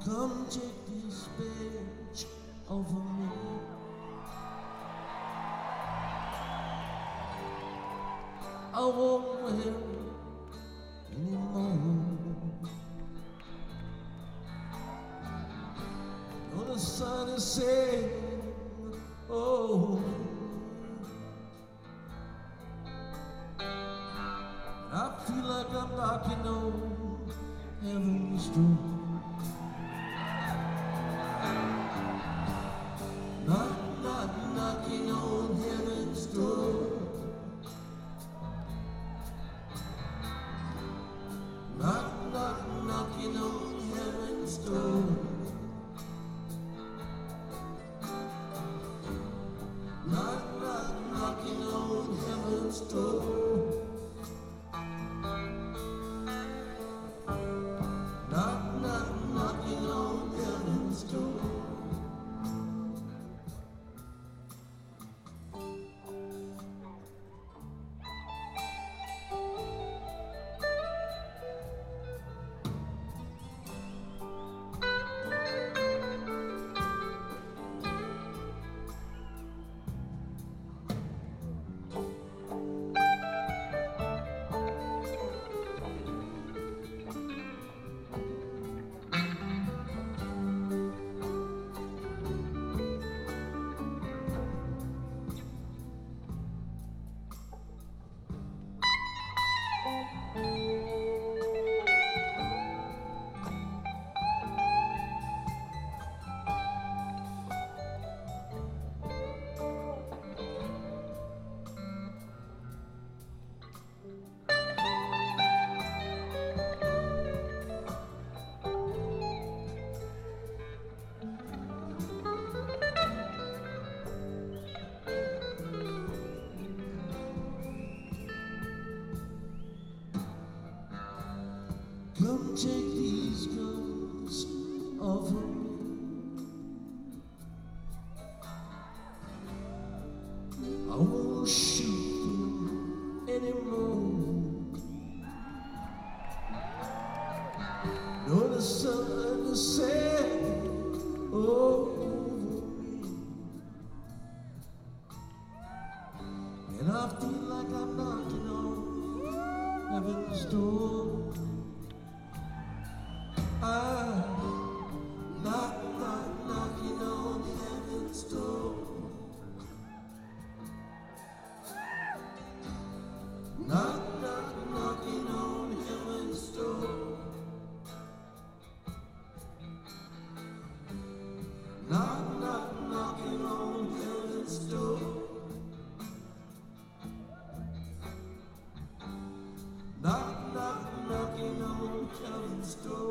Come take this badge off of me. I won't wear it anymore. When the sun is setting, oh, I feel like I'm knocking on heaven's door. Knocking on heaven's door. Knocking on heaven's door. Knocking on heaven's door. Knocking on heaven's door. Come take these guns off of me. I won't shoot them anymore. No, the sun is setting over me, and I feel like I'm knocking on heaven's door. Knocking on heaven's door. Knocking on heaven's door. Knocking on heaven's door. Knocking on heaven's door.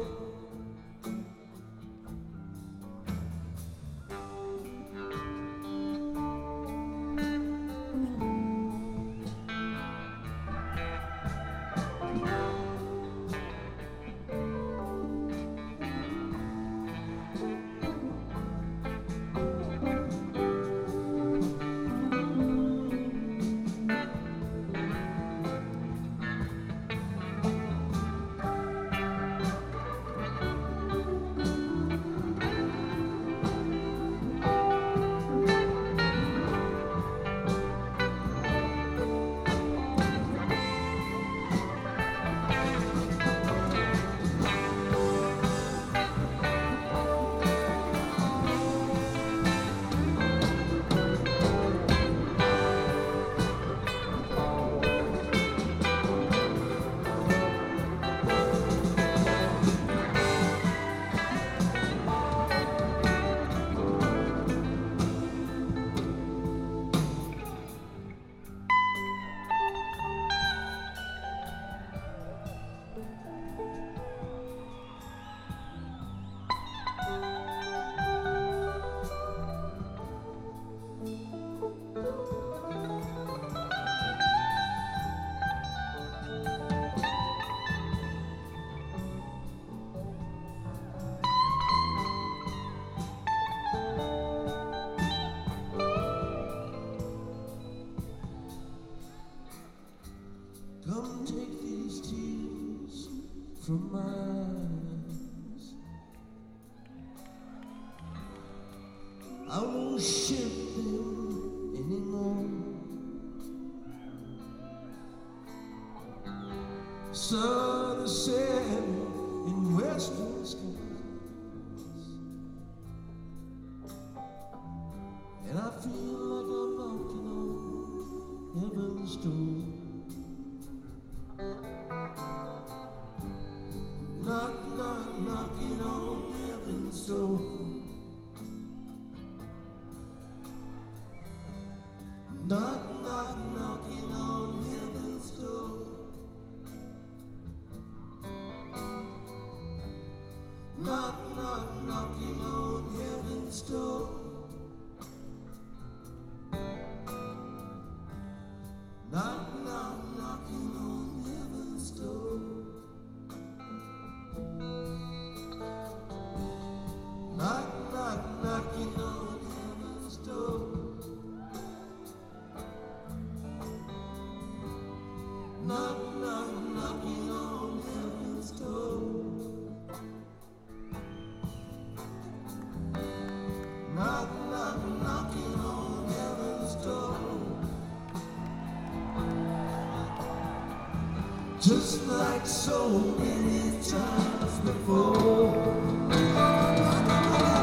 Come take these tears from my eyes. shipping anymore. Sun is setting in western skies, and I feel like I'm knocking on heaven's door. Knock, knock, knocking on heaven's door. Knock, knock, knocking on heaven's door. Knock, knock, knocking on heaven's door. Knock, knock, knocking on heaven's door. Knock, knock, knocking on heaven's door. Knock, knock, knocking on heaven's door. Knock, knock, knocking on heaven's door. Just like so many times before.